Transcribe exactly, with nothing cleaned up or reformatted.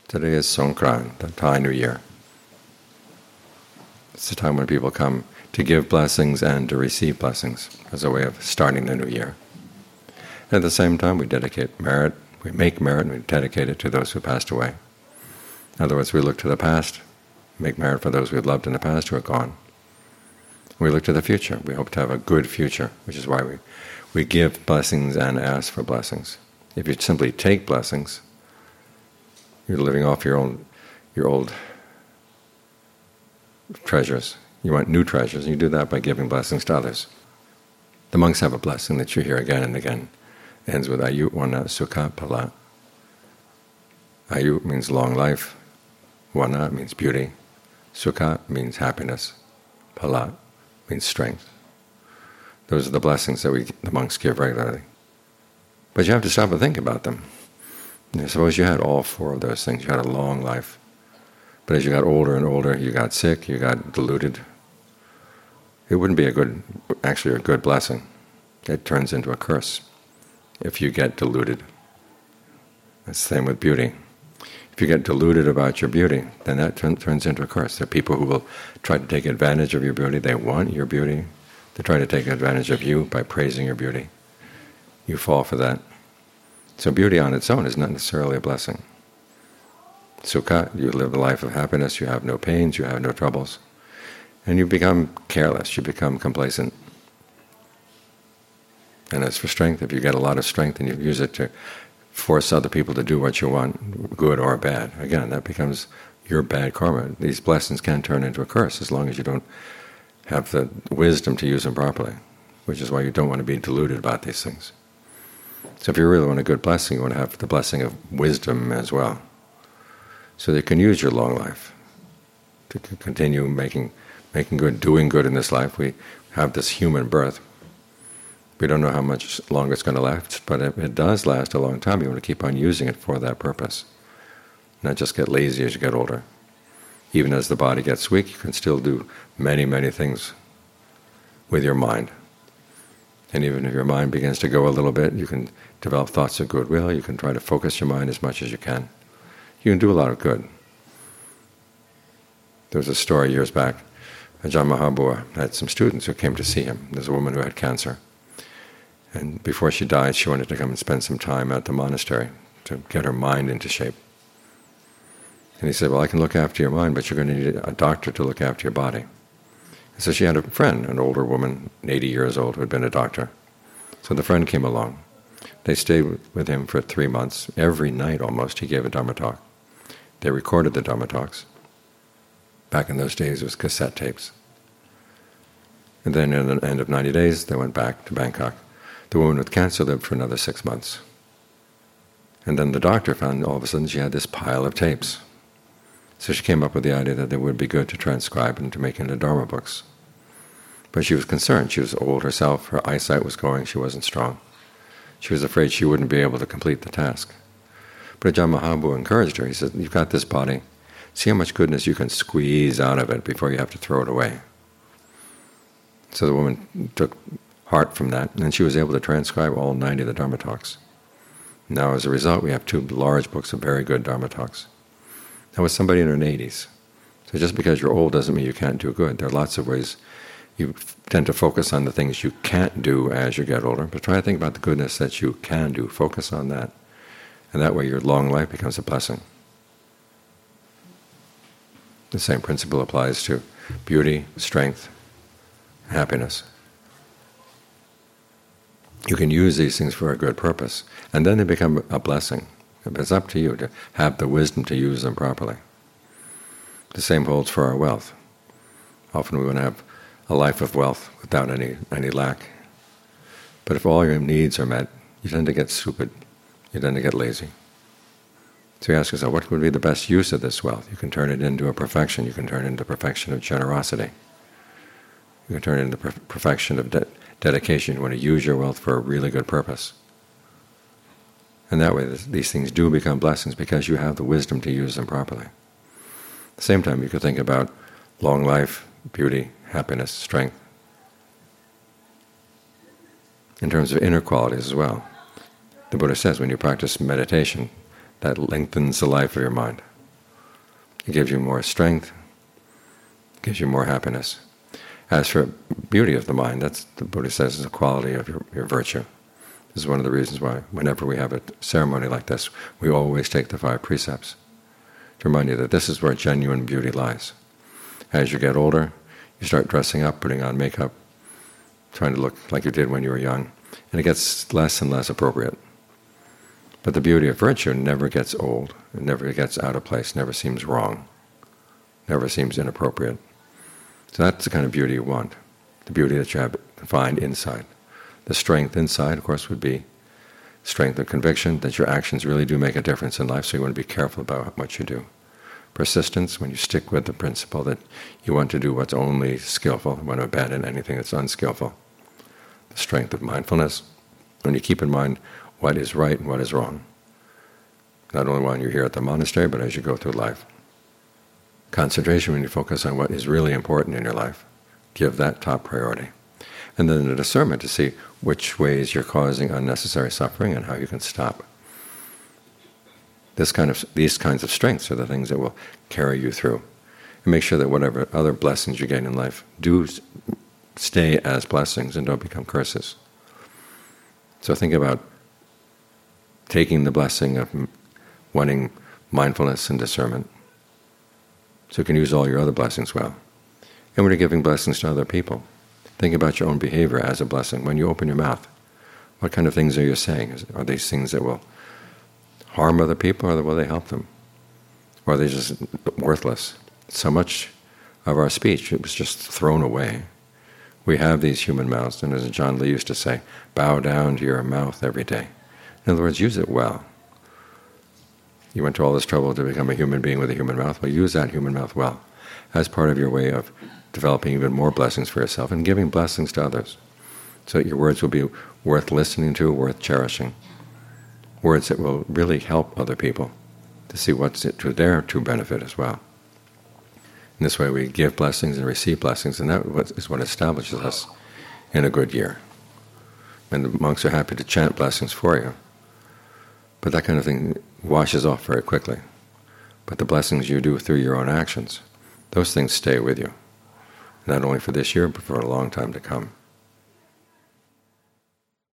Today is Songkran, the Thai New Year. It's the time when people come to give blessings and to receive blessings as a way of starting the new year. At the same time, we dedicate merit, we make merit, and we dedicate it to those who passed away. In other words, we look to the past, make merit for those we loved in the past who are gone. We look to the future. We hope to have a good future, which is why we, we give blessings and ask for blessings. If you simply take blessings, you're living off your own, your old treasures. You want new treasures, and you do that by giving blessings to others. The monks have a blessing that you hear again and again. It ends with Ayu Wana Sukha Pala. Ayu means long life, Wana means beauty, Sukha means happiness, Pala means strength. Those are the blessings that we, the monks give regularly. But you have to stop and think about them. You know, suppose you had all four of those things. You had a long life. But as you got older and older, you got sick, you got deluded. It wouldn't be a good, actually a good blessing. It turns into a curse if you get deluded. It's the same with beauty. If you get deluded about your beauty, then that turn, turns into a curse. There are people who will try to take advantage of your beauty. They want your beauty. They try to take advantage of you by praising your beauty. You fall for that. So beauty on its own is not necessarily a blessing. Sukha, you live a life of happiness, you have no pains, you have no troubles. And you become careless, you become complacent. And as for strength, if you get a lot of strength and you use it to force other people to do what you want, good or bad, again, that becomes your bad karma. These blessings can turn into a curse as long as you don't have the wisdom to use them properly, which is why you don't want to be deluded about these things. So if you really want a good blessing, you want to have the blessing of wisdom as well, so that you can use your long life to continue making making good, doing good in this life. We have this human birth. We don't know how much longer it's going to last, but if it does last a long time, you want to keep on using it for that purpose, not just get lazy as you get older. Even as the body gets weak, you can still do many, many things with your mind. And even if your mind begins to go a little bit, you can develop thoughts of goodwill, you can try to focus your mind as much as you can. You can do a lot of good. There was a story years back. Ajahn Mahabua had some students who came to see him. There's a woman who had cancer. And before she died, she wanted to come and spend some time at the monastery to get her mind into shape. And he said, well, I can look after your mind, but you're going to need a doctor to look after your body. And so she had a friend, an older woman, eighty years old, who had been a doctor. So the friend came along. They stayed with him for three months. Every night almost he gave a Dharma talk. They recorded the Dharma talks. Back in those days it was cassette tapes. And then at the end of ninety days they went back to Bangkok. The woman with cancer lived for another six months. And then the doctor found all of a sudden she had this pile of tapes. So she came up with the idea that it would be good to transcribe and to make into Dharma books. But she was concerned. She was old herself, her eyesight was going, she wasn't strong. She was afraid she wouldn't be able to complete the task. But Ajahn Mahabua encouraged her. He said, you've got this body, see how much goodness you can squeeze out of it before you have to throw it away. So the woman took heart from that, and she was able to transcribe all ninety of the Dharma talks. Now as a result we have two large books of very good Dharma talks. That was somebody in her eighties. So just because you're old doesn't mean you can't do good. There are lots of ways. You tend to focus on the things you can't do as you get older, but try to think about the goodness that you can do. Focus on that. And that way your long life becomes a blessing. The same principle applies to beauty, strength, happiness. You can use these things for a good purpose, and then they become a blessing. It's up to you to have the wisdom to use them properly. The same holds for our wealth. Often we want to have a life of wealth without any, any lack. But if all your needs are met, you tend to get stupid, you tend to get lazy. So you ask yourself, what would be the best use of this wealth? You can turn it into a perfection. You can turn it into perfection of generosity. You can turn it into per perfection of de dedication. You want to use your wealth for a really good purpose. And that way these things do become blessings because you have the wisdom to use them properly. At the same time, you could think about long life, beauty, happiness, strength, in terms of inner qualities as well. The Buddha says when you practice meditation, that lengthens the life of your mind. It gives you more strength, gives you more happiness. As for beauty of the mind, that's, the Buddha says, is a quality of your, your virtue. This is one of the reasons why whenever we have a ceremony like this, we always take the five precepts to remind you that this is where genuine beauty lies. As you get older, you start dressing up, putting on makeup, trying to look like you did when you were young, and it gets less and less appropriate. But the beauty of virtue never gets old, it never gets out of place, never seems wrong, never seems inappropriate. So that's the kind of beauty you want, the beauty that you have to find inside. The strength inside, of course, would be strength of conviction that your actions really do make a difference in life, so you want to be careful about what you do. Persistence, when you stick with the principle that you want to do what's only skillful, you want to abandon anything that's unskillful. The strength of mindfulness, when you keep in mind what is right and what is wrong, not only when you're here at the monastery, but as you go through life. Concentration, when you focus on what is really important in your life, give that top priority. And then the discernment to see which ways you're causing unnecessary suffering and how you can stop. This kind of, these kinds of strengths are the things that will carry you through. And make sure that whatever other blessings you gain in life do stay as blessings and don't become curses. So think about taking the blessing of wanting mindfulness and discernment, so you can use all your other blessings well. And when you're giving blessings to other people, think about your own behavior as a blessing. When you open your mouth, what kind of things are you saying? Are these things that will harm other people, or will they help them? Or are they just worthless? So much of our speech, it was just thrown away. We have these human mouths, and as John Lee used to say, bow down to your mouth every day. In other words, use it well. You went to all this trouble to become a human being with a human mouth. Well, use that human mouth well as part of your way of developing even more blessings for yourself and giving blessings to others, so that your words will be worth listening to, worth cherishing, words that will really help other people to see what's to their true benefit as well. In this way we give blessings and receive blessings, and that is what establishes us in a good year. And the monks are happy to chant blessings for you, but that kind of thing washes off very quickly. But the blessings you do through your own actions, those things stay with you, not only for this year, but for a long time to come.